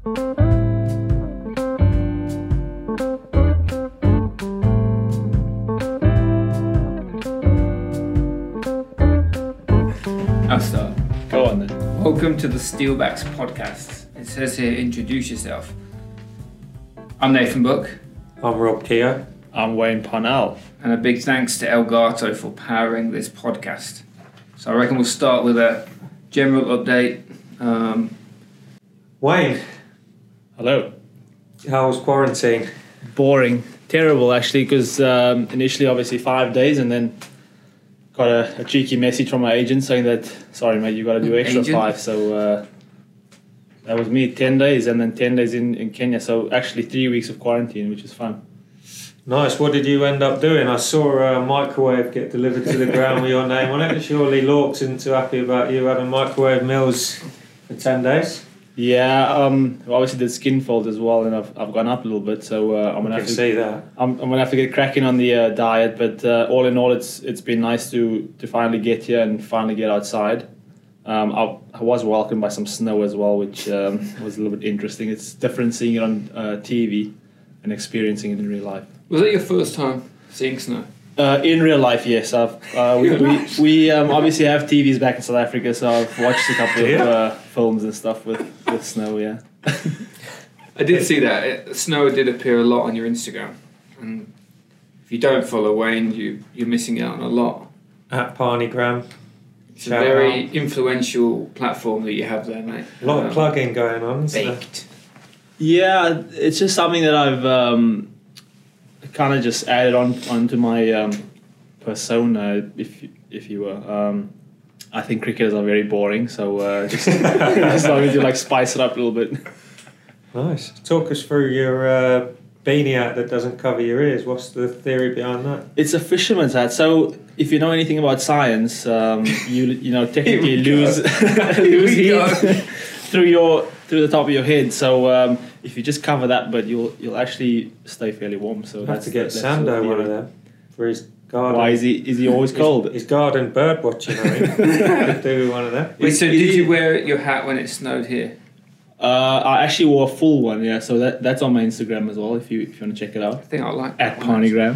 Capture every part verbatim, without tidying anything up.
I'll start. Go on then. Welcome to the Steelbacks podcast. It says here, introduce yourself. I'm Nathan Book. I'm Rob Keogh. I'm Wayne Parnell. And a big thanks to Elgato for powering this podcast. So I reckon we'll start with a general update. Um, Wayne, Hello. how was quarantine? Boring. Terrible, actually, because um, initially, obviously, five days and then got a, a cheeky message from my agent saying that, sorry, mate, you got to do extra Agent? five. So uh, that was me, ten days, and then ten days in, in Kenya. So actually, three weeks of quarantine, which is fun. Nice. What did you end up doing? I saw a microwave get delivered to the ground with your name on it. Surely Lorks isn't too happy about you having microwave meals for ten days. Yeah, um, obviously did skin fold as well, and I've I've gone up a little bit, so uh, I'm I gonna can have to see that. I'm, I'm gonna have to get cracking on the uh, diet. But uh, all in all, it's it's been nice to to finally get here and finally get outside. Um, I, I was welcomed by some snow as well, which um, was a little bit interesting. It's different seeing it on uh, T V and experiencing it in real life. was that your first time seeing snow? Uh, in real life, yes. I've, uh, we we, we um, obviously have T Vs back in South Africa, so I've watched a couple of uh, films and stuff with, with snow, yeah. I did see that. It, snow did appear a lot on your Instagram. And if you don't follow Wayne, you, you're missing out on a lot. At Parnigram. It's a very influential platform that you have there, mate. A lot Um, of plugging going on. isn't there? Baked. Yeah, it's just something that I've um, kind of just added on onto my um, persona, if you, if you were. Um, I think cricketers are very boring, so uh, just just wanted to like spice it up a little bit. Nice. Talk us through your uh, beanie hat that doesn't cover your ears. What's the theory behind that? It's a fisherman's hat. So if you know anything about science, um, you you know technically lose lose we go. heat through your through the top of your head. So um, if you just cover that, but you'll you'll actually stay fairly warm. So I'll have that's to get that's Sando the one of theory. them for his garden. Why is he is he always cold? His, his garden bird watching, I think. Could do one of them. Wait, so Is did he- you wear your hat when it snowed here? Uh, I actually wore a full one, yeah. So that that's on my Instagram as well. If you if you want to check it I out, think I like at that one, Parnigram.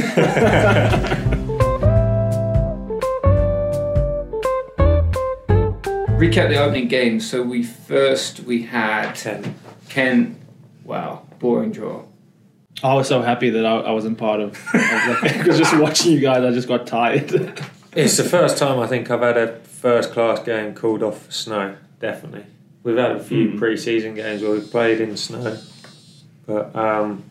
Recap the opening game. So we first we had Ten. Kent. Wow, boring draw. I was so happy that I, I wasn't part of. Because just watching you guys, I just got tired. It's the first time I think I've had a first class game called off for snow, definitely. We've had a few Mm. pre-season games where we've played in snow, but um,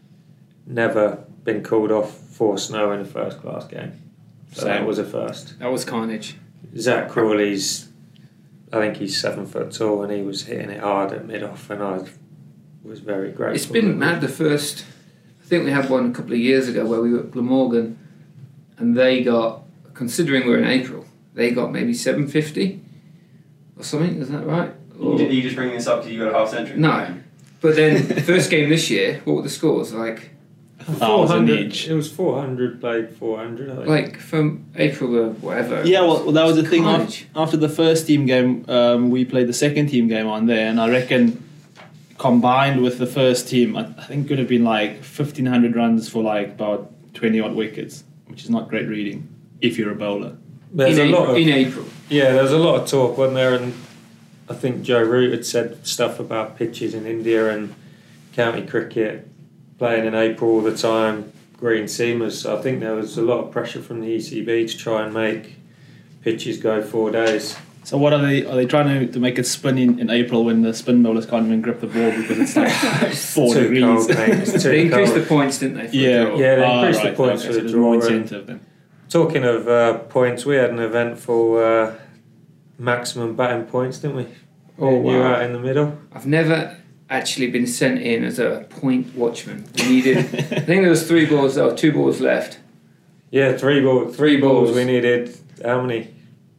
never been called off for snow in a first class game. So Same. that was a first. That was carnage. Zach Crawley's, I think he's seven foot tall and he was hitting it hard at mid-off and I was very grateful. It's been that we- mad. The first, I think we had one a couple of years ago where we were at Glamorgan, and they got, considering we're in April, they got maybe seven fifty or something. Is that right? Or, You, you just bringing this up because you got a half century? no, but then the first game this year, what were the scores like? thousand four hundred each. It was four hundred played four hundred, I think. Like from April to whatever. it Yeah, was. well, well that was the thing. Carnage. After, after the first team game, um, we played the second team game on there, and I reckon combined with the first team, I, I think could have been like fifteen hundred runs for like about twenty odd wickets, which is not great reading if you're a bowler. There's in, a April, lot of in April. Yeah, there was a lot of talk, wasn't there? And I think Joe Root had said stuff about pitches in India and county cricket playing in April all the time, green seamers. So I think there was a lot of pressure from the E C B to try and make pitches go four days. So what are they? Are they trying to, to make it spin in, in April when the spin bowlers can't even grip the ball because it's like four too degrees? cold, mate. It's too They increased cold. the points, didn't they? For Yeah, the draw? Yeah, they Ah, increased the right, points okay, for so the there's more draw and- incentive then. Talking of uh, points, we had an eventful uh, maximum batting points, didn't we? Oh, You were wow. out in the middle. I've never actually been sent in as a point watchman. We needed, I think there was three balls, or two balls left. Yeah, three ball, three, Three balls. balls. We needed how many?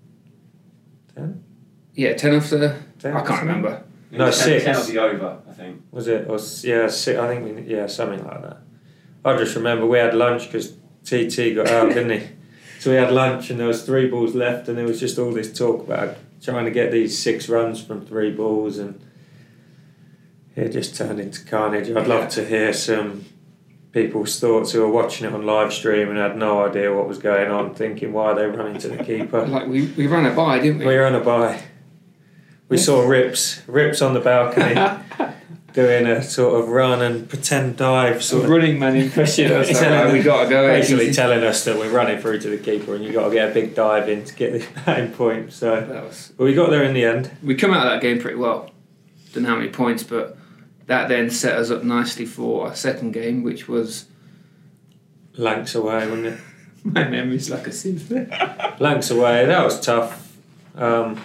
Ten. Yeah, ten off the. Ten I can't remember. No, ten, six. ten of the over, I think. Was it? Or, s- yeah, six, I think we. Yeah, something like that. I just remember we had lunch because T T got out, didn't he? So we had lunch and there was three balls left, and there was just all this talk about trying to get these six runs from three balls, and it just turned into carnage. I'd love to hear some people's thoughts who were watching it on live stream and had no idea what was going on, thinking why they run into the keeper. Like we, we ran a bye, didn't we? We ran a bye. We saw Rips, Rips on the balcony doing a sort of run and pretend dive. Sort a of running man impression. That's Yeah. like, we got to go. basically telling us that we're running through to the keeper and you've got to get a big dive in to get the batting point. So, That was, but we got there in the end. we come out of that game pretty well. Don't know how many points, but that then set us up nicely for our second game, which was Lancs away, wasn't it? my memory's like a sieve. Lancs away. That was tough. Um,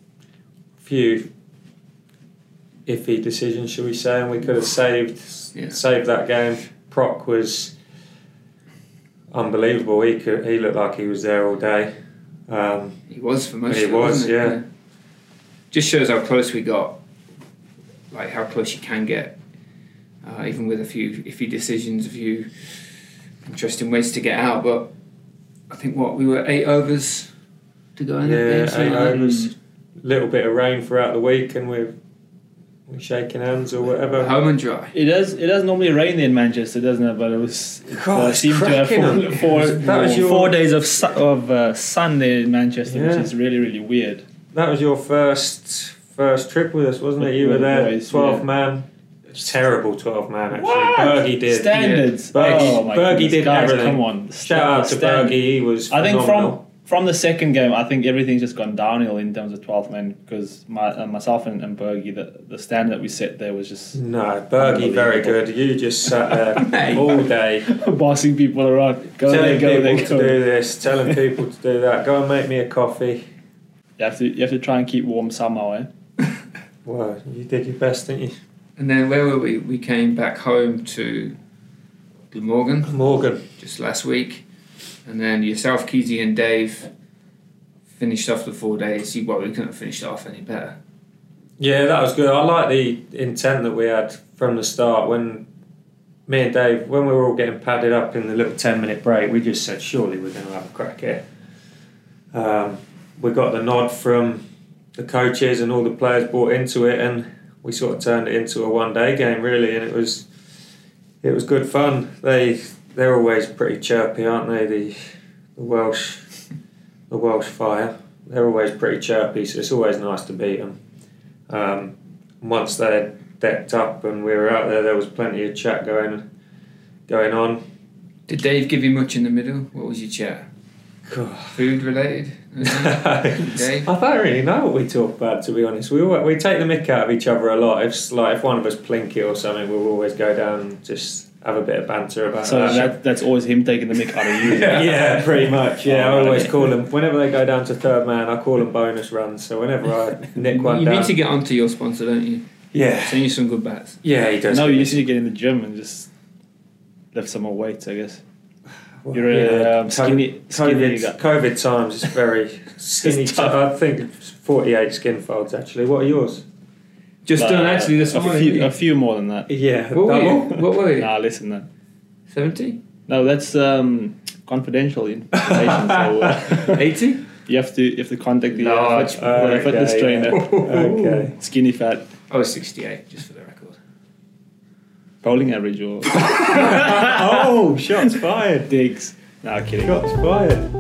few iffy decisions, shall we say, and we could have saved Yeah. saved that game. Proc was unbelievable. He could, he looked like he was there all day. Um, He was for most He of it, was, wasn't it? yeah. Just shows how close we got, like how close you can get, uh, even with a few iffy decisions, a few interesting ways to get out. But I think what we were eight overs to go in yeah, that game. eight something like that. overs. Little bit of rain throughout the week, and we're we're shaking hands or whatever. Home and dry. It does. It does normally rain in Manchester, doesn't it? But it was. It God, uh, it's seemed to have cracking four, on- four, That was your- four days of su- of uh, sun there in Manchester, Yeah. which is really really weird. That was your first first trip with us, wasn't it? You were With the there, boys, twelve yeah. man. Terrible twelve man actually. What? Bergie did. Standards. Yeah. Bergie- oh my Bergie goodness, did guys, everything. Come on. Shout out to Stand- Bergie. He was. I think phenomenal. from from the second game, I think everything's just gone downhill in terms of twelve men because my uh, myself and, and Bergie, the the standard that we set there was just No, Bergie very good. You just sat there all day bossing people around. Go telling there, go people there, to go. do this, telling people to do that. Go and make me a coffee. You have to you have to try and keep warm somehow, eh? Well, you did your best, didn't you? And then where were we? We came back home to Glamorgan Morgan. just last week, and then yourself, Keezy, and Dave finished off the four days. You, well, we couldn't have finished it off any better. Yeah, that was good. I like the intent that we had from the start when me and Dave, when we were all getting padded up in the little ten minute break, we just said, surely we're going to have a crack here. Um, we got the nod from the coaches and all the players bought into it, and we sort of turned it into a one day game really, and it was it was good fun. They they're always pretty chirpy, aren't they? The the Welsh the Welsh Fire. They're always pretty chirpy, so it's always nice to beat them. Um, once they decked up and we were out there, there was plenty of chat going going on. Did Dave give you much in the middle? What was your chat? God. Food related? Dave? I don't really know what we talk about, to be honest. We all, we take the mick out of each other a lot. If like if one of us plink it or something, we'll always go down and just have a bit of banter about So that. that that's always him taking the mick out of you. yeah, pretty much. Yeah, I Oh, always okay. call them whenever they go down to third man. I call them bonus runs. So whenever I nick one You down, need to get onto your sponsor, don't you? yeah, Send you some good bats. yeah, he does. No, you need to get in the gym and just lift some more weights, I guess. Well, You're a yeah, um, skinny, skinny COVID, guy. COVID times is very skinny. It's T- tough. I think it's forty-eight skin folds actually. What are yours? Just done Uh, actually this a morning. few, a few more than that. Yeah, What were you? double. What were you? Nah, listen, that. seventy? No, that's um, confidential information. so uh, eighty? you have to you have to contact the uh, Large. fit- the Okay, fitness yeah. trainer. Okay. Skinny fat, I was sixty-eight, just for the record. bowling average or Oh, shots fired. digs. Nah, kidding. Shots fired.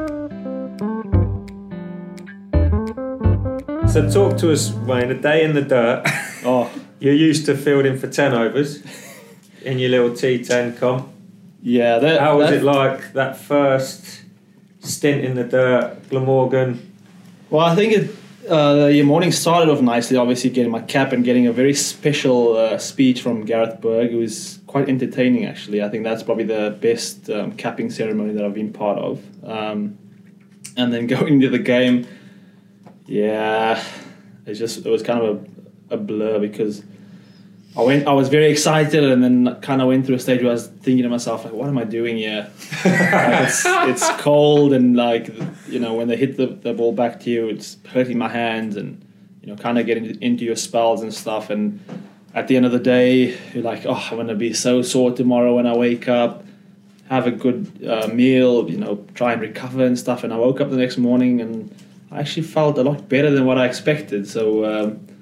So talk to us, Wayne. A day in the dirt. Oh, You're used to fielding for ten overs in your little T ten comp. yeah. That, How was that- it like that first stint in the dirt, Glamorgan? Well, I think it, uh, your morning started off nicely, obviously getting my cap and getting a very special uh, speech from Gareth Berg. It was quite entertaining, actually. I think that's probably the best um, capping ceremony that I've been part of. Um, and then going into the game, yeah, it just it was kind of a, a blur because I went. I was very excited, and then kind of went through a stage where I was thinking to myself, like, "What am I doing here?" Like, it's, it's cold, and like you know, when they hit the, the ball back to you, it's hurting my hands, and you know, kind of getting into your spells and stuff. And at the end of the day, you're like, "Oh, I'm gonna be so sore tomorrow when I wake up." Have a good uh, meal, you know, try and recover and stuff. And I woke up the next morning and I actually felt a lot better than what I expected. So. Um,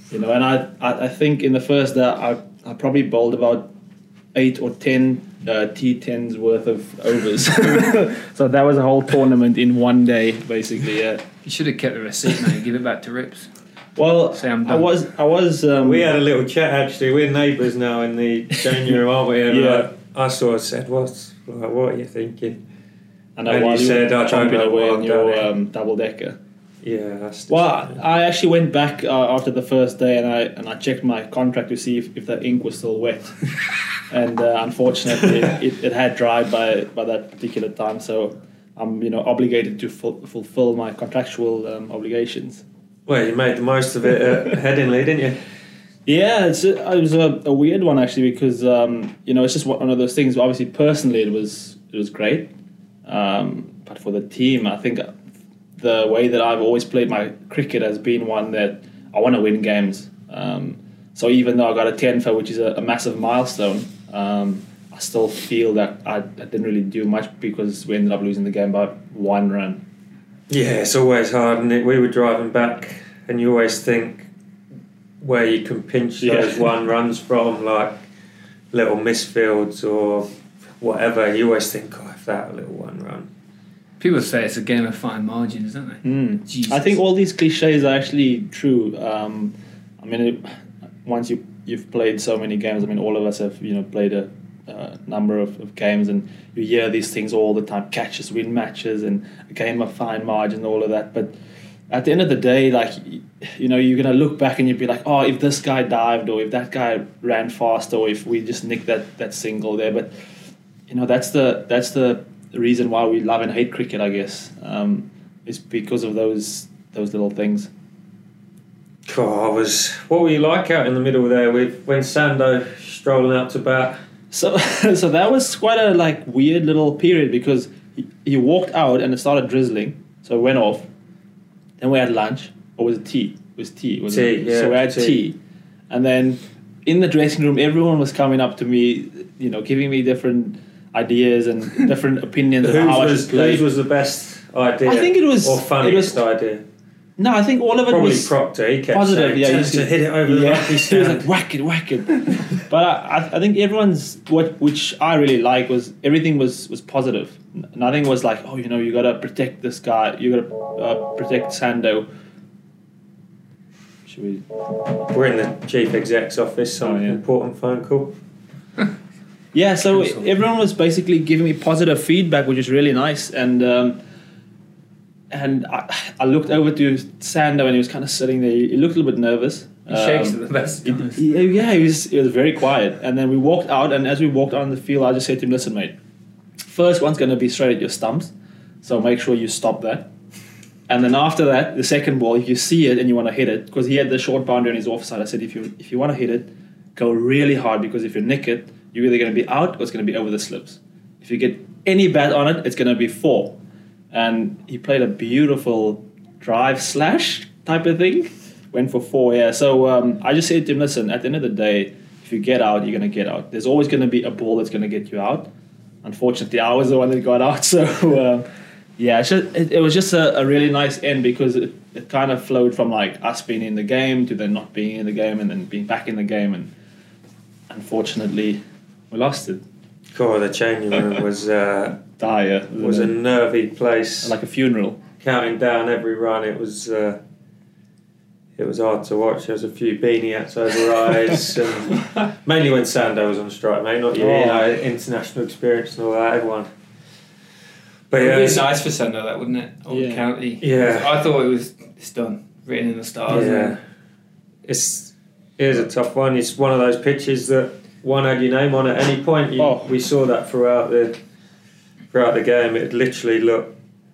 You know, and I, I, I think in the first day I, I probably bowled about eight or ten uh, T tens worth of overs. So that was a whole tournament in one day, basically. Yeah. You should have kept the receipt, mate. Give it back to Rips. Well, Say I'm I done. was, I was. Um, We had a little chat actually. We're neighbours now in the changing room, aren't we? And Yeah. uh, I sort of said, "What's like, what are you thinking?" and I and you while said, were "I don't chomping know away what on I've your done um, double decker. Yeah, that's the Well, I actually went back uh, after the first day and I and I checked my contract to see if, if the ink was still wet, and uh, unfortunately it, it, it had dried by by that particular time. So I'm you know obligated to fu- fulfill my contractual um, obligations. Well, you made the most of it at Headingley, didn't you? Yeah, it's a, it was a, a weird one actually because um, you know it's just one of those things. Obviously, personally, it was it was great, um, but for the team, I think the way that I've always played my cricket has been one that I want to win games. Um, so even though I got a ten for, which is a, a massive milestone, um, I still feel that I, I didn't really do much because we ended up losing the game by one run. Yeah, it's always hard, and we were driving back, and you always think where you can pinch Yeah. those one runs from, like little misfields or whatever. You always think, oh, if that little one run. People say it's a game of fine margins, don't they? Mm. Jesus. I think all these cliches are actually true. Um, I mean, it, once you you've played so many games, I mean, all of us have you know played a uh, number of, of games, and you hear these things all the time: catches, win matches, and a game of fine margin, all of that. But at the end of the day, like you know, you're gonna look back and you'd be like, oh, if this guy dived, or if that guy ran fast, or if we just nicked that that single there. But you know, that's the that's the The reason why we love and hate cricket, I guess, um, is because of those those little things. God, I was. What were you like out in the middle there with when Sando strolling out to bat? So, so that was quite a like weird little period because he, he walked out and it started drizzling, so it went off. Then we had lunch, or was it tea? It was tea. Was Tea, it? yeah, So we had tea. tea, and then in the dressing room, everyone was coming up to me, you know, giving me different ideas and different opinions on Whose how I was, should play. whose was the best idea? I think it was- or funniest it was- idea. No, I think all of it Probably was Proctor. He kept positive. saying, Yeah, "Tell you us to see- hit it over the yeah. lucky He was stand." like whack it, whack it. But I, I think everyone's what which I really like was everything was was positive. N- Nothing was like, oh, you know, you gotta protect this guy. You gotta uh, protect Sando. Should we? We're in the chief exec's office. Some Oh, yeah. important phone call. Yeah, so Cancel. everyone was basically giving me positive feedback, which is really nice. And um, and I, I looked over to Sando, and he was kind of sitting there. He looked a little bit nervous. He shakes Um, at the best He- times. he- yeah, he was, he was very quiet. And then we walked out, and as we walked out on the field, I just said to him, listen, mate, first one's going to be straight at your stumps, so make sure you stop that. And then after that, the second ball, if you see it and you want to hit it, because he had the short boundary on his offside, I said, if you if you want to hit it, go really hard, because if you nick it, you're either going to be out or it's going to be over the slips. If you get any bat on it, it's going to be four. And he played a beautiful drive slash type of thing. Went for four, yeah. So um, I just said to him, listen, at the end of the day, if you get out, you're going to get out. There's always going to be a ball that's going to get you out. Unfortunately, I was the one that got out. So, um, yeah, it's just, it, it was just a, a really nice end because it, it kind of flowed from like us being in the game to then not being in the game and then being back in the game. And unfortunately, we lost it. God, the changing room was uh, Dire. was a wasn't nervy it? place. Like a funeral. Counting down every run, it was uh, it was hard to watch. There was a few beanie hats over eyes, and mainly when Sando was on strike, mate. Not you, Oh. you know, international experience and all that. Everyone. But It yeah, would be it's- nice for Sando, that wouldn't it? Old Yeah. County. Yeah. I thought it was it's done, written in the stars. yeah, it's it is a tough one. It's one of those pitches that one had your name on at any point. You, Oh. We saw that throughout the throughout the game. It literally looked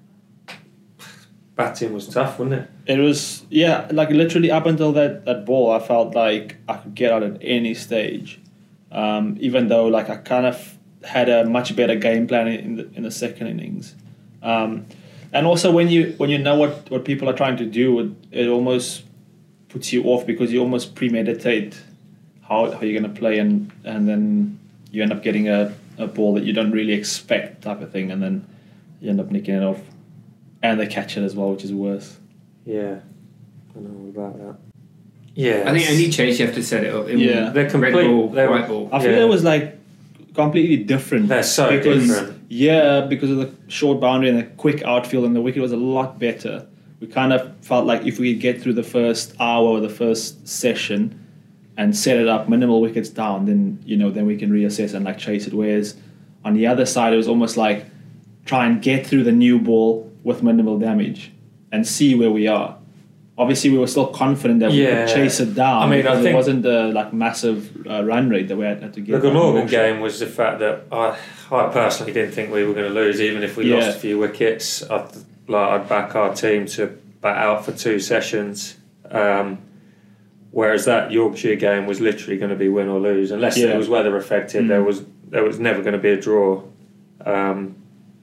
batting was tough, wasn't it? It was, yeah, like literally up until that, that ball, I felt like I could get out at any stage. Um, even though like I kind of had a much better game plan in the in the second innings. Um, and also when you when you know what, what people are trying to do, it, it almost puts you off because you almost premeditate how, how you're going to play and, and then you end up getting a, a ball that you don't really expect type of thing and then you end up nicking it off. And they catch it as well, which is worse. Yeah, I know all about that. Yeah, I think any change you have to set it up. It Yeah. will- They're red complete- ball, they were- white ball. I feel Yeah. it was like completely different. They're so because, different. Yeah, because of the short boundary and the quick outfield, and the wicket was a lot better. We kind of felt like if we could get through the first hour or the first session and set it up, minimal wickets down, then you know, then we can reassess and like chase it. Whereas on the other side, it was almost like try and get through the new ball with minimal damage and see where we are. Obviously, we were still confident that we Yeah. could chase it down. I mean, I because think- it wasn't the like massive uh, run rate that we had to get. The on Glamorgan Yorkshire. game was the fact that I, I personally didn't think we were going to lose, even if we Yeah. lost a few wickets. I'd, like, I'd back our team to bat out for two sessions. Um, whereas that Yorkshire game was literally going to be win or lose, unless Yeah. it was weather affected. Mm. There was there was never going to be a draw. Um,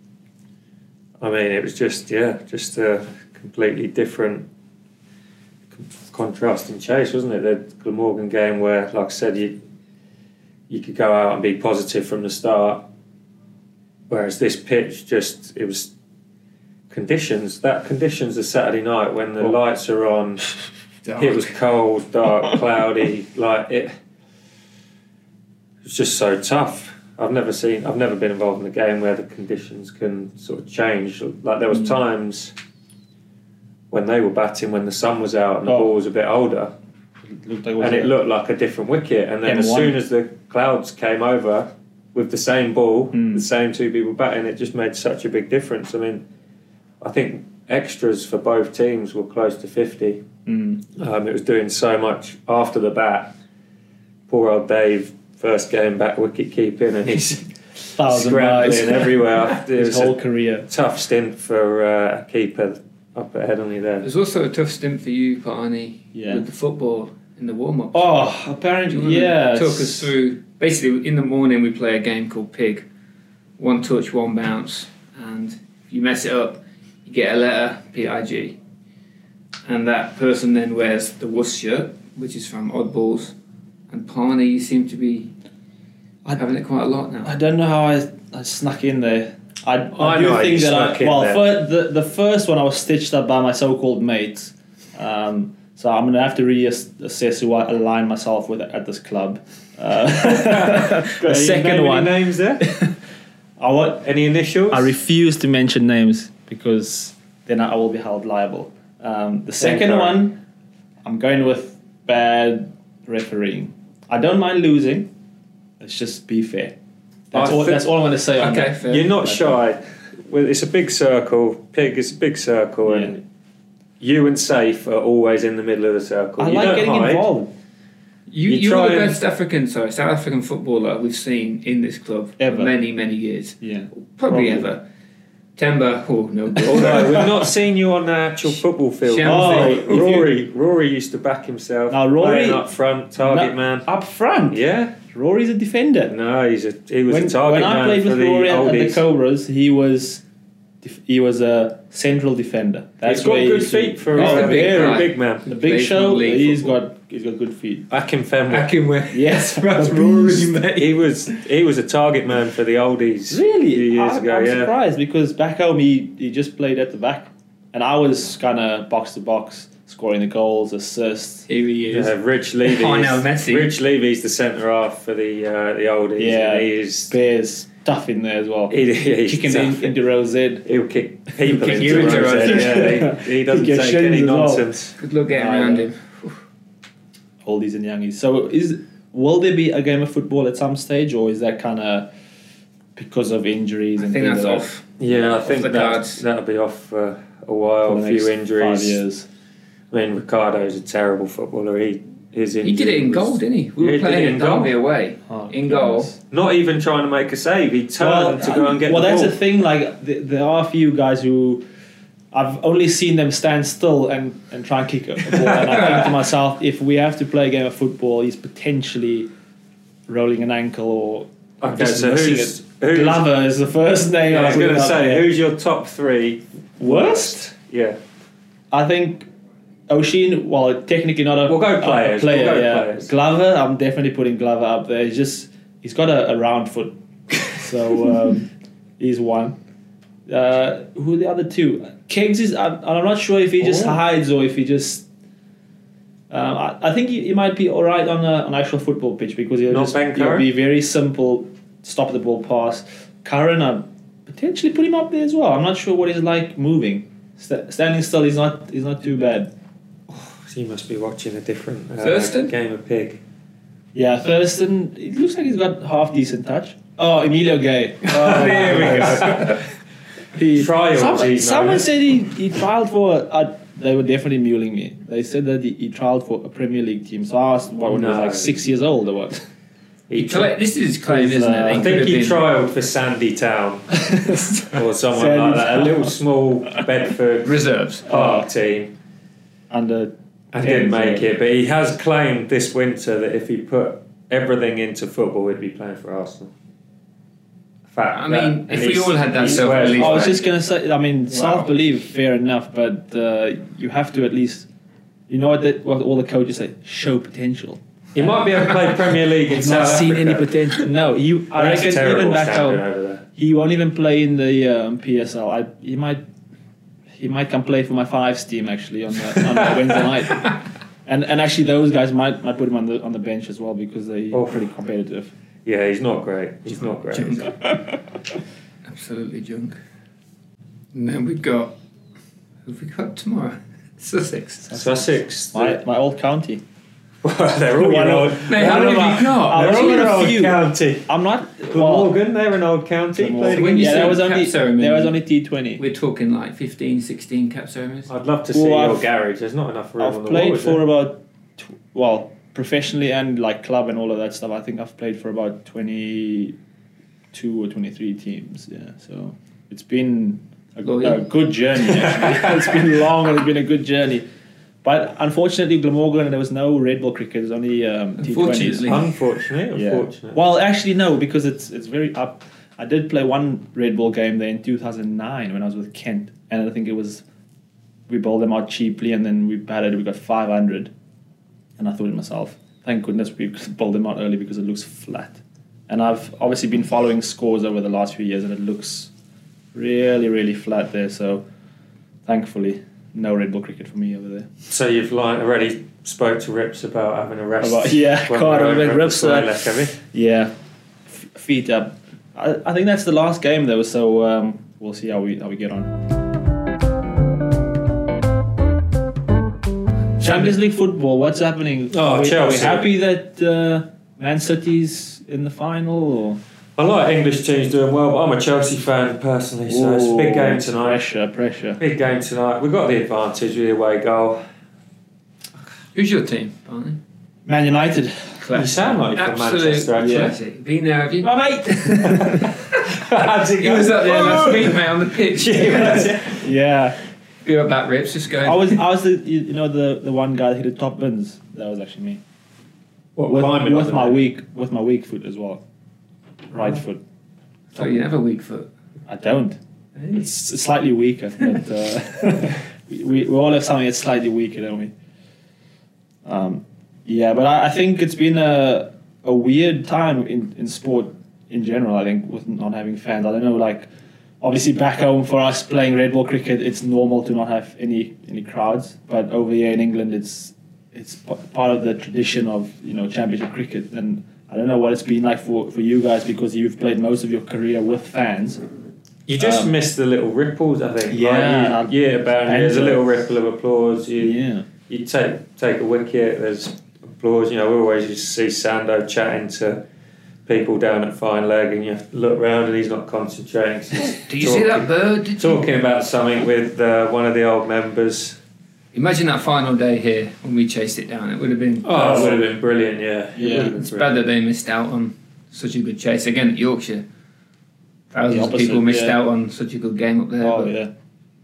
I mean, it was just yeah, just a completely different contrast in chase, wasn't it? The Glamorgan game where, like I said, you you could go out and be positive from the start, whereas this pitch just it was conditions. That conditions the Saturday night when the Oh. lights are on, Dark. it was cold, dark, cloudy. Like it, it was just so tough. I've never seen. I've never been involved in a game where the conditions can sort of change. Like there was Mm. times when they were batting when the sun was out and the Oh. ball was a bit older, It looked like it was and a- it looked like a different wicket. And then M as one. soon as the clouds came over with the same ball, Mm. the same two people batting, it just made such a big difference. I mean, I think extras for both teams were close to fifty. Mm. Um, it was doing so much after the bat. Poor old Dave, first game back wicket keeping, and he's thousand scrambling miles. everywhere. It His was whole a career. tough stint for uh, a keeper up at Headingley there. There's also a tough stint for you, Parney, Yeah. with the football in the warm up. Oh, Do you apparently, wanna yeah. Talk us through. Basically, in the morning we play a game called Pig. One touch, one bounce, and if you mess it up, you get a letter P I G, and that person then wears the Worcester shirt, which is from Oddballs. And Parney, you seem to be I- having it quite a lot now. I don't know how I, I snuck in there. I, I, I do know how think you that I snuck in well, there. fir- the the first one I was stitched up by my so-called mates, um, so I'm gonna have to reassess who I align myself with at this club. Uh, the second one, Any names there? I want. Any initials? I refuse to mention names because then I will be held liable. Um, the second Okay. one, I'm going with bad refereeing. I don't mind losing. Let's just be fair. That's I all. thi- That's all I'm going to say on Okay, that. fair. You're not shy. Well, it's a big circle. Pig is a big circle, Yeah. and you and Safe are always in the middle of the circle. I you like don't getting hide. involved. You, You you try are the and- best African, sorry, South African footballer we've seen in this club Ever. for many, many years. Yeah. Probably, Probably. ever. Temba, oh no. Although we've not seen you on the actual football field. Shamsi. Oh, Rory, Rory used to back himself. Now, Rory- playing up front, target No, man. Up front. Yeah, Rory's a defender. no, he's a he was when, a target when I man played for with the Rory at, at the oldies. Cobras, he was def- he was a central defender. That's He's got where good he's- feet for He's a the big very guy. big man. the big Plays show. non-league He's football. got he's got good feet. Akin Fenwick. Akinwe. Yes, That's the Rory, beast. mate. He was he was a target man for the oldies. Really? a few years I, ago. I'm yeah. surprised because back home he, he just played at the back, and I was kind of box to box, scoring the goals, assists. Here he is. Yeah, Rich Levy. Oh, now Messi. Rich Levy's the centre half for the uh, the oldies. Yeah. and he is. Bears tough in there as well. He, he's Kicking tough. in, into row Z. He'll kick people Kick into you into rows, rows. yeah, he, he doesn't Kick your take shins any as well. nonsense. Good luck getting I around know. him. Oldies and youngies. So is will there be a game of football at some stage, or is that kind of because of injuries I and think things that's like off. Yeah, I Off think the that, cards. that'll be off for a for while. the A few next injuries. Five years. I mean, Ricardo's a terrible footballer. He his He did it in injury was- goal, didn't he? We Yeah, were he did playing it at in goal. Derby away. Oh, In goal. goodness. Not even trying to make a save. He turned to go and get well, the that's ball. the thing. Like, th- there are a few guys who I've only seen them stand still and, and try and kick a ball. And I think to myself, if we have to play a game of football, he's potentially rolling an ankle or Okay, just so missing who's, it. who's Glover is the first name. I was put going to up say, there. who's your top three worst? Yeah. I think O'Sheen. Well, technically not a, We'll go a- a players, player. we'll go yeah, players. Glover. I'm definitely putting Glover up there. He's just he's got a, a round foot, so um, he's one. Uh, who are the other two? Keggs is. I'm, I'm not sure if he just Oh. hides or if he just. Um, I, I think he, he might be all right on a, an actual football pitch because he'll, Not just, Ben he'll Curran? be very simple, stop the ball pass. Curran, I potentially put him up there as well. I'm not sure what he's like moving. St- standing still, he's not he's not too bad. He must be watching a different uh, Thurston? game of pig. Yeah, Thurston, it looks like he's got half decent touch. Oh, Emilio Gay. Oh, There we go. He, Trials, someone he's known someone as. said he, he trialled for. Uh, they were definitely muling me. They said that he, he trialled for a Premier League team. So I asked what when he was No. like six years old or what. He cla- this is his claim, isn't it? uh, He I could think have he been- trialled for Sandy Town or someone Sandy like that. A Town. little small Bedford reserves. Park team. Under And didn't tens, make uh, it, but he has claimed this winter that if he put everything into football, he'd be playing for Arsenal. Fact I that- mean, and if we he's- all had that he self-belief- swears I was by it. just gonna say. I mean, self-belief, fair enough, but uh, you have to at least, you know what, the, what all the coaches say: show potential. He might be able to play Premier League in I've South not seen any Africa. potential. No, you. I That's reckon terrible even back standard home, over there. he won't even play in the um, P S L. I, he might, he might come play for my fives team actually on the, on the Wednesday night. And and actually, those guys might might put him on the on the bench as well because they're Oh. pretty competitive. Yeah, he's not great. He's not great. is he? Absolutely junk. And then we've got. Who've we got tomorrow? Sussex. Sussex. My my old county. Well, they're all One your of- old. Mate, how One many of have you got? I've They're all seen your a old few. county. I'm not. Well, Glamorgan, they're an old county. Glamorgan. Played When you yeah, say there was cap only ceremony- there was only T twenty. We're talking like fifteen, sixteen cap ceremonies. I'd love to see Well, your I've- garage. There's not enough room on I've the played wall. is for there? about tw- well professionally and like club and all of that stuff. I think I've played for about twenty-two or twenty-three teams. Yeah, so it's been a, Loyal. a good journey. Actually, it's been long and it's been a good journey. But unfortunately, Glamorgan, there was no Red Bull cricket. There's only um, T twenties. Unfortunately. Unfortunate, Yeah. unfortunate. Well, actually, no, because it's it's very up. I did play one Red Bull game there in two thousand nine when I was with Kent, and I think it was we bowled them out cheaply, and then we batted. We got five hundred, and I thought to myself, thank goodness we bowled them out early because it looks flat. And I've obviously been following scores over the last few years, and it looks really, really flat there. So, thankfully, no Red Bull cricket for me over there. So you've like already spoke to Rips about having a rest. About- yeah, when God, we're I mean, over at Rips, the uh, toilet, have you? Yeah, f- feet up. I, I think that's the last game though, so um, we'll see how we how we get on. Champions League football. What's happening? Oh, are, we, are we Chelsea. happy that uh, Man City's in the final? Or? I like English teams doing well, but I'm a Chelsea fan personally, so it's a big game tonight. Pressure, pressure. Big game tonight. We've got the advantage with the away goal. Who's your team, Barney? Man United. You sound like you're from Absolute Manchester, actually. classic. Been there, have you? My mate. How's it He was going? up there last week, mate, on the pitch. Yeah, Be up that rips, just going. I was I was the you you know the, the one guy that hit the top bins. That was actually me. What, With, climbing with on my the- weak with my weak foot as well. Right foot. Oh, you have a weak foot. I don't. It's slightly weaker, but uh, we, we all have something that's slightly weaker, don't we? Um, yeah, but I, I think it's been a a weird time in, in sport in general. I think with not having fans. I don't know, like obviously back home for us playing red ball cricket, it's normal to not have any any crowds. But over here in England, it's it's p- part of the tradition of you know championship cricket, and I don't know what it's been like for, for you guys because you've played most of your career with fans. You just Um, missed the little ripples, I think. Yeah. Like you, yeah, about there's a And, uh, little ripple of applause. You, Yeah. you take take a wicket, there's applause. You know, we always used to see Sando chatting to people down at fine leg, and you look round and he's not concentrating. 'cause he's Do you see that talking- bird? Did you? Talking about something with uh, one of the old members. Imagine that final day here when we chased it down. It would have been. Oh, it would have been brilliant, yeah. It Yeah. would have been It's bad brilliant. that they missed out on such a good chase again at Yorkshire. Thousands The of people opposite, missed yeah. out on such a good game up there. Oh but yeah.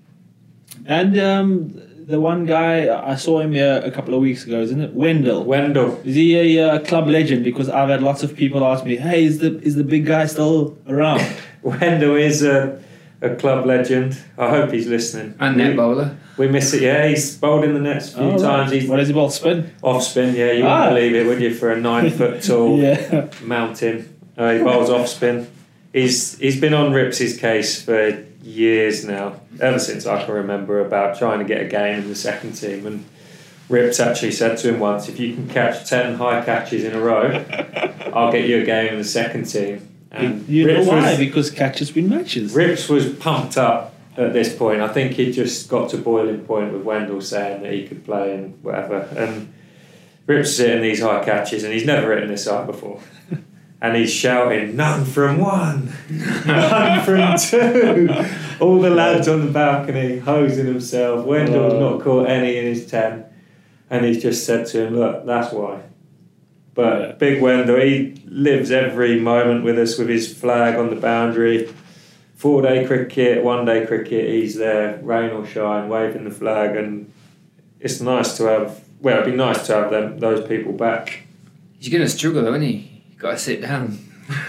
And um, the one guy I saw him here a couple of weeks ago, isn't it? Wendell. Wendell. Is he a uh, club legend? Because I've had lots of people ask me, "Hey, is the is the big guy still around?" Wendell is a, a club legend. I hope he's listening. And we, net bowler. we miss it, yeah. He's bowled in the nets a few Oh, times. He's what does he ball spin? off spin, yeah. You Ah. wouldn't believe it, would you, for a nine foot tall Yeah. mountain? Uh, he bowls off spin. He's he's been on Rips's case for years now, ever since I can remember, about trying to get a game in the second team, and Rips actually said to him once, if you can catch ten high catches in a row, I'll get you a game in the second team. And you Rips know why? was, because catches win matches. Rips was pumped up at this point. I think he just got to boiling point with Wendell saying that he could play and whatever. And Rips is hitting these high catches, and he's never hit this high before. And he's shouting, none from one, none from two. All the lads on the balcony hosing himself. Wendell's Oh. not caught any in his ten. And he's just said to him, look, that's why. But Yeah. Big Wendell, he lives every moment with us with his flag on the boundary. Four-day cricket, one-day cricket, he's there, rain or shine, waving the flag. And it's nice to have, well, it'd be nice to have them, those people back. He's going to struggle, though, isn't he? You've got to sit down.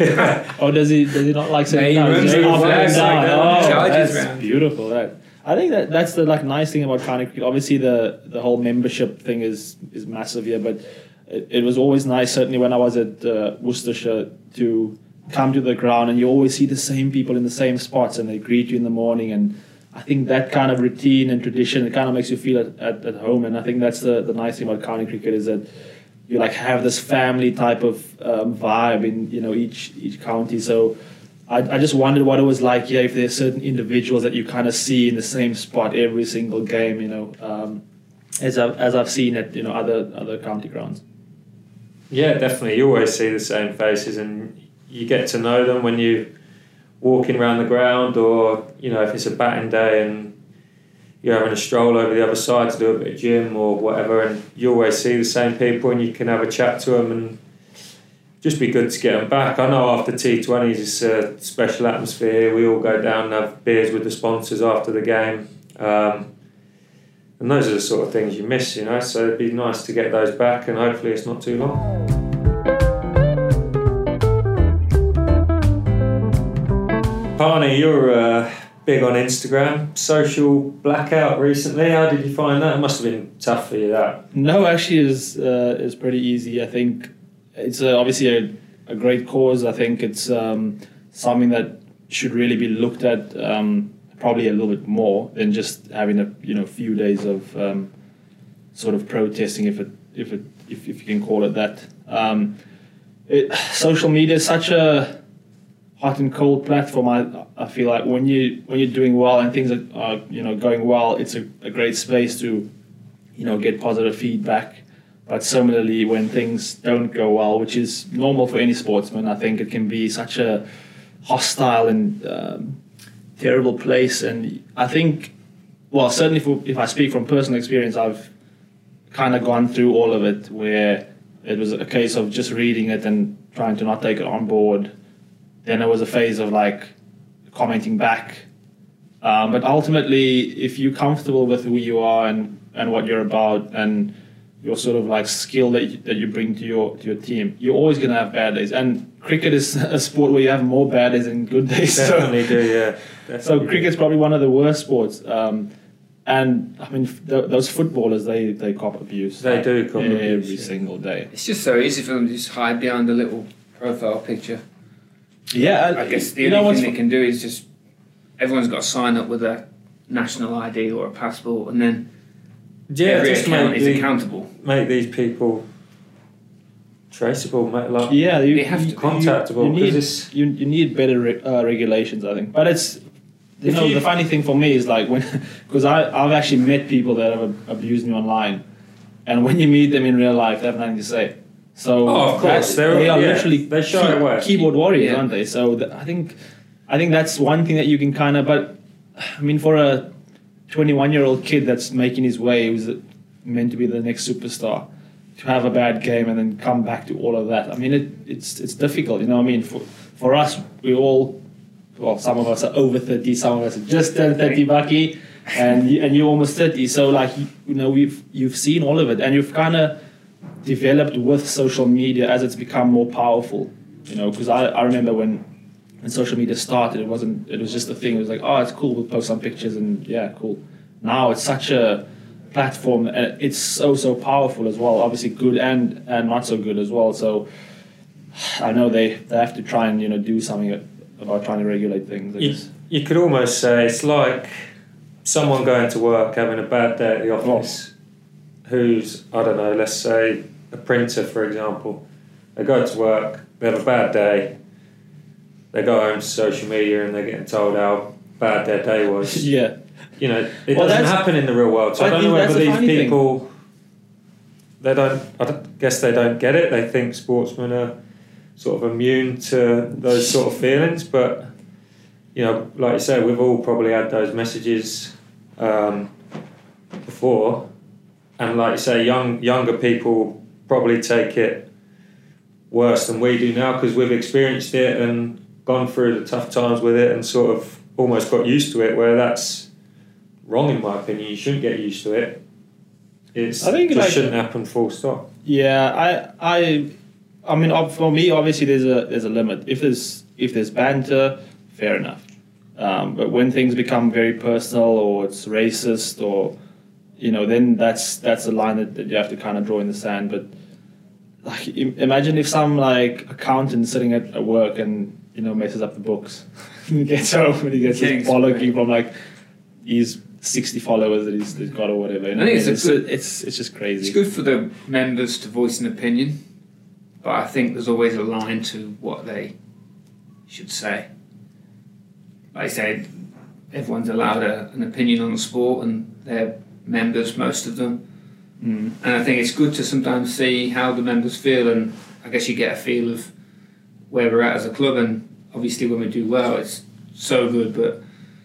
Or does he? Does he not like No, saying he down? runs He's the up and flags down. like that, Oh, charges that's round. beautiful. That I think that that's the like nice thing about county cricket. Obviously, the the whole membership thing is is massive here, but it, it was always nice. Certainly, when I was at uh, Worcestershire, to come to the ground and you always see the same people in the same spots, and they greet you in the morning. And I think that kind of routine and tradition, it kind of makes you feel at, at, at home. And I think that's the the nice thing about county cricket is that you like have this family type of um, vibe in you know each each county. So I, I just wondered what it was like here, if there's certain individuals that you kind of see in the same spot every single game, you know, um, as I've as I've seen at you know other other county grounds. Yeah, definitely. You always see the same faces, and you get to know them when you walking around the ground, or you know if it's a batting day and you're having a stroll over the other side to do a bit of gym or whatever, and you always see the same people and you can have a chat to them and just be good to get them back. I know after T twenties it's a special atmosphere here. We all go down and have beers with the sponsors after the game. Um, and those are the sort of things you miss, you know, so it'd be nice to get those back, and hopefully it's not too long. Parney, you're uh, big on Instagram. Social blackout recently. How did you find that? It must have been tough for you, that. No, actually, is uh, is pretty easy. I think it's uh, obviously a, a great cause. I think it's um, something that should really be looked at um, probably a little bit more than just having a you know few days of um, sort of protesting, if it if it if, if you can call it that. Um, it, social media is such a hot and cold platform. I I feel like when you when you're doing well and things are, are you know going well, it's a, a great space to you know get positive feedback. But similarly, when things don't go well, which is normal for any sportsman, I think it can be such a hostile and um, terrible place. And I think, well, certainly for, if I speak from personal experience, I've kind of gone through all of it, where it was a case of just reading it and trying to not take it on board. Then there was a phase of like commenting back. Um, but ultimately, if you're comfortable with who you are and, and what you're about and your sort of like skill that you, that you bring to your to your team, you're always going to have bad days. And cricket is a sport where you have more bad days than good days. Definitely so, do, yeah. Definitely so do. cricket's probably one of the worst sports. Um, and I mean, th- those footballers, they, they cop abuse. They like, do cop every abuse, yeah. single day. It's just so easy for them to just hide behind a little profile picture. Yeah, I guess the you know only what's thing they can do is just everyone's got to sign up with a national I D or a passport, and then Yeah, every just account make, is the, accountable. make these people traceable, make, like, Yeah, you, They have you, to be contactable, You, you, 'cause need, it's- you, you need better re- uh, regulations, I think. But it's, you If know, you- the funny thing for me is like when, because I I've actually met people that have abused me online, and when you meet them in real life, they have nothing to say. So Oh, of course, that- they're- they are yeah, literally they shy key- away. keyboard warriors, Yeah. aren't they? So th- I think, I think that's one thing that you can kind of. But I mean, for a twenty-one-year-old kid that's making his way, who's meant to be the next superstar, to have a bad game and then come back to all of that. I mean, it, it's it's difficult, you know. I mean, for for us, we all, well, some of us are over thirty, some of us are just turned thirty, Bucky, and you, and you're almost thirty. So like you, you know, we've you've seen all of it, and you've kind of developed with social media as it's become more powerful. You know, because I, I remember when when social media started, it wasn't it was just a thing. It was like, oh, it's cool, we'll post some pictures and yeah, cool. Now it's such a platform, and it's so so powerful as well, obviously good and and not so good as well. So I know they, they have to try and you know do something about trying to regulate things, I you, guess. you could almost say it's like someone going to work having a bad day at the office, who's, I don't know, let's say a printer, for example. They go to work, they have a bad day, they go home to social media and they're getting told how bad their day was. Yeah. You know, it Well, doesn't that's- happen in the real world. So I, I don't think know whether that's the these funny thing. people, they don't, I don't, guess they don't get it. They think sportsmen are sort of immune to those sort of feelings. But, you know, like you say, we've all probably had those messages um, before. And like you say, young younger people probably take it worse than we do now because we've experienced it and gone through the tough times with it and sort of almost got used to it, where that's wrong in my opinion. You shouldn't get used to it. It's, I think it just like- shouldn't happen full stop. Yeah, I, I, I mean, ob- for me, obviously, there's a there's a limit. If there's if there's banter, fair enough. Um, but when things become very personal or it's racist or, you know, then that's that's a line that, that you have to kind of draw in the sand. But like, im- imagine if some like accountant sitting at, at work and you know messes up the books, he gets home and he gets Kidding his bollocking from like his sixty followers that he's, he's got or whatever. You know? I think it's a it's, good- it's it's just crazy. It's good for the members to voice an opinion, but I think there's always a line to what they should say. Like I said, everyone's allowed a, an opinion on the sport, and they're members, most of them. Mm. And I think it's good to sometimes see how the members feel, and I guess you get a feel of where we're at as a club. And obviously, when we do well, it's so good. But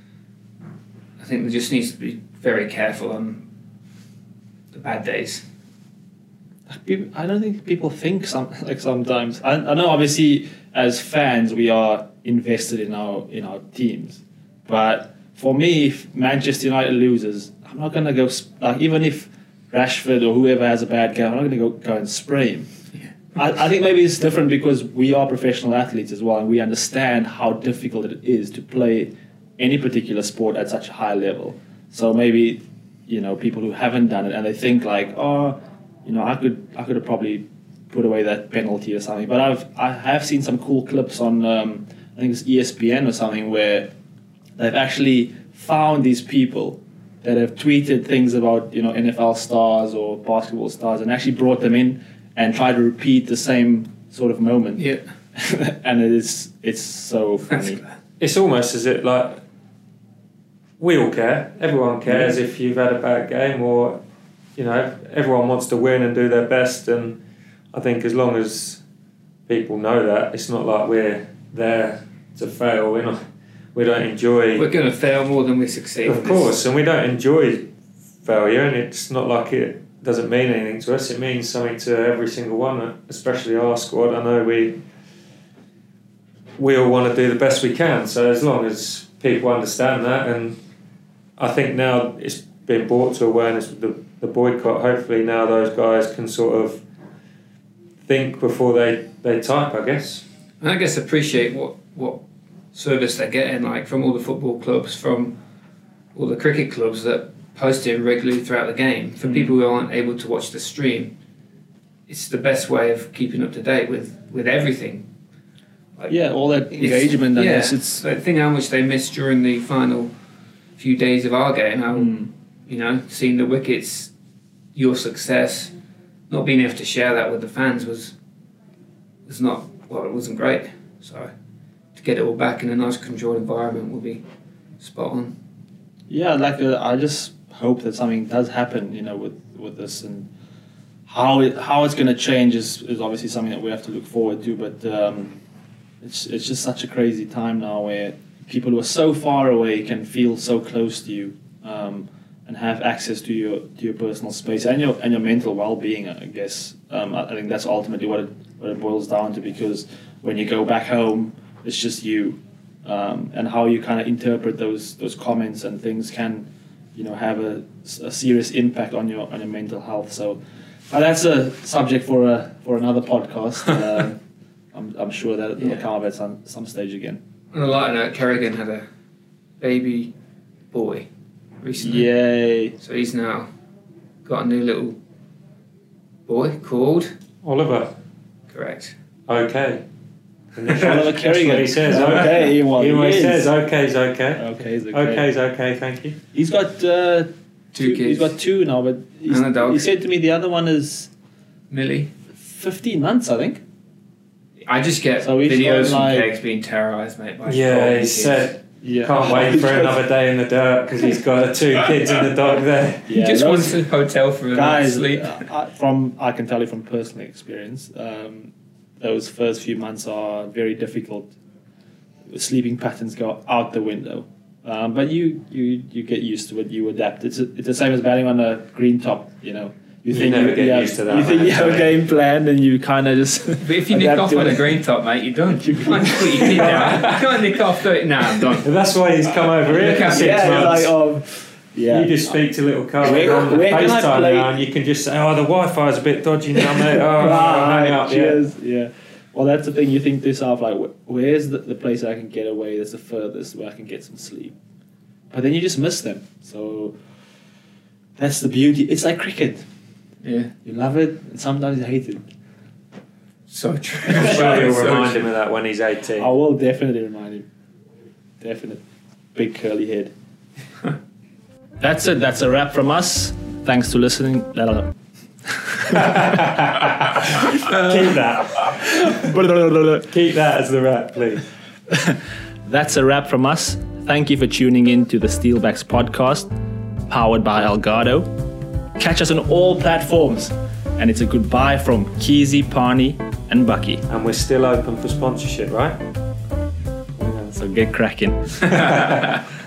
I think there just needs to be very careful on the bad days. People, I don't think people think some like sometimes. I, I know obviously as fans we are invested in our in our teams, but for me, if Manchester United loses, I'm not gonna go sp- like even if Rashford or whoever has a bad game, I'm not gonna go go and spray him. Yeah. I, I think maybe it's different because we are professional athletes as well, and we understand how difficult it is to play any particular sport at such a high level. So maybe you know people who haven't done it and they think like, oh. You know, I could I could have probably put away that penalty or something. But I've I have seen some cool clips on um, I think it's E S P N or something where they've actually found these people that have tweeted things about you know N F L stars or basketball stars and actually brought them in and tried to repeat the same sort of moment. Yeah. And it is it's so That's funny. glad. It's almost as if like we all care. Everyone cares if you've had a bad game, or you know, everyone wants to win and do their best. And I think as long as people know that, it's not like we're there to fail. We're not. We don't enjoy. We're going to fail more than we succeed. Of course, and we don't enjoy failure, and it's not like it doesn't mean anything to us. It means something to every single one, especially our squad. I know we we all want to do the best we can, so as long as people understand that, and I think now it's been brought to awareness with the, the boycott, hopefully now those guys can sort of think before they, they type, I guess. And I guess appreciate what, what service they're getting, like from all the football clubs, from all the cricket clubs that post it regularly throughout the game. For Mm. people who aren't able to watch the stream, it's the best way of keeping up to date with, with everything. Like, Yeah, all that it's- engagement. I yeah, guess it's so think how much they missed during the final few days of our game. How Mm. you know, seeing the wickets, your success, not being able to share that with the fans was was not well. It wasn't great. So to get it all back in a nice controlled environment will be spot on. Yeah, like uh, I just hope that something does happen, you know, with, with this, and how it, how it's going to change is, is obviously something that we have to look forward to. But um, it's it's just such a crazy time now where people who are so far away can feel so close to you um, and have access to your to your personal space and your and your mental well-being. I guess um, I think that's ultimately what it what it boils down to, because when you go back home, it's just you. Um, and how you kind of interpret those those comments and things can, you know, have a, a serious impact on your on your mental health. So uh, that's a subject for a for another podcast. uh, I'm I'm sure that it'll Yeah. come up at some some stage again. On a lighter note, Kerrigan had a baby boy recently. Yay! So he's now got a new little boy called. Oliver, Correct. okay. Oliver Kerrigan. That's what he says. Okay, well, he he always is. says, okay's okay. Okay, it's okay. Okay's okay, thank you. He's got uh, Two kids. He's got two now, but he's, And a dog. he said to me the other one is Millie. fifteen months, I think. I just get So he's videos from like- Kegs being terrorised, mate. By Yeah, four he kids. said Yeah. can't wait for another day in the dirt because he's got two kids and the dog there. He Yeah, just those wants a hotel for a night's guys. sleep. uh, I- from I can tell you from personal experience, um, those first few months are very difficult. The sleeping patterns go out the window, um, but you, you you get used to it. You adapt. It's it's the same as batting on a green top. You know, you, You think never you, get you have, used to that, You think man. you have a game plan, and you kind of just. But if you nick adapt off to on it. a green top, mate, you're done. You can't put your kid down. You can't nick off thirty. Nah, I'm done. And that's why he's come over here Look for at- six yeah, months. it's like oh, yeah. You just speak to little Carl Where- on where can I FaceTime play- now, and you can just say, "Oh, the Wi-Fi's a bit dodgy now, mate. Oh, hang Right, up, yeah." cheers. Yeah. Well, that's the thing. You think to yourself, like, wh- where's the, the place I can get away that's the furthest where I can get some sleep? But then you just miss them. So that's the beauty. It's like cricket. Yeah. You love it, and sometimes you hate it. So true. I'm sure you'll So remind true. him of that when he's eighteen. I will definitely remind him. Definite. Big curly head. That's it. That's a wrap from us. Thanks to listening. La, la, la. Keep that. Keep that as the wrap, please. That's a wrap from us. Thank you for tuning in to the Steelbacks podcast, powered by Elgato. Catch us on all platforms. And it's a goodbye from Keezy, Parney, and Bucky. And we're still open for sponsorship, right? So get cracking.